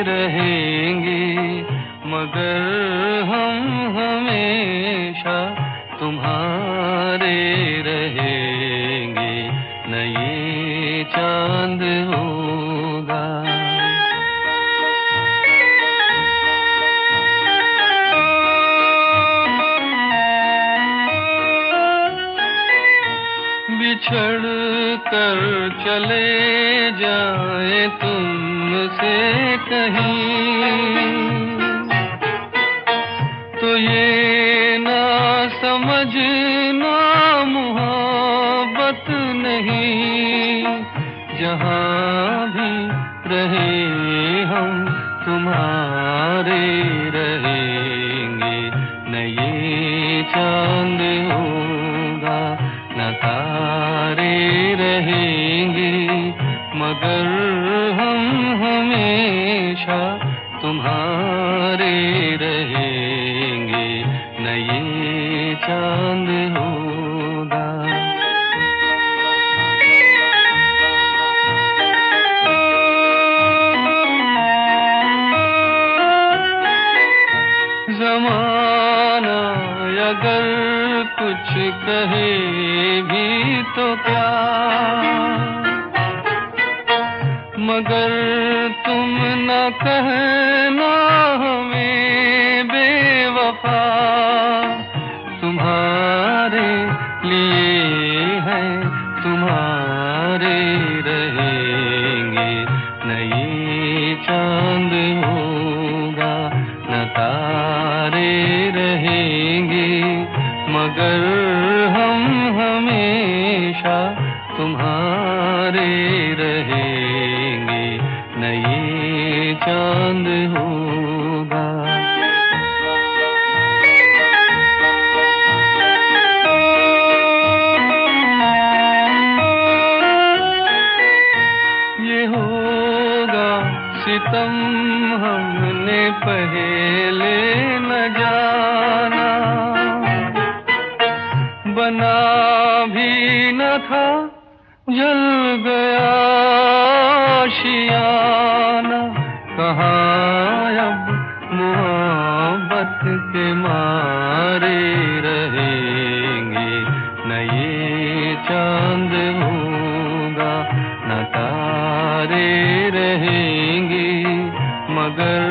रहेंगे मगर हम हमेशा तुम्हारे रहेंगे, न ये चांद होगा। बिछड़ कर चले जाए तुमसे कहीं, तो ये ना समझना मोहब्बत नहीं। जहाँ भी रहे हम तुम्हारे रहेंगे, न ये चांद होगा न तारे रहेंगे मगर हम हमेशा तुम्हारे रहेंगे, न ये चांद होगा। ज़माना अगर कुछ कहे भी तो क्या, मगर तुम न कहना हमें बेवफा। तुम्हारे लिए है तुम्हारे रहेंगे, न ये चांद होगा न तारे रहेंगे मगर हम हमेशा तुम्हारे रहेंगे, न ये चांद होगा। ये होगा सितम हमने पहले न जाना, बना भी न था जल गया आशियाना। कहाँ अब मोहब्बत के मारे रहेंगे, न ये चांद होगा न तारे रहेंगे मगर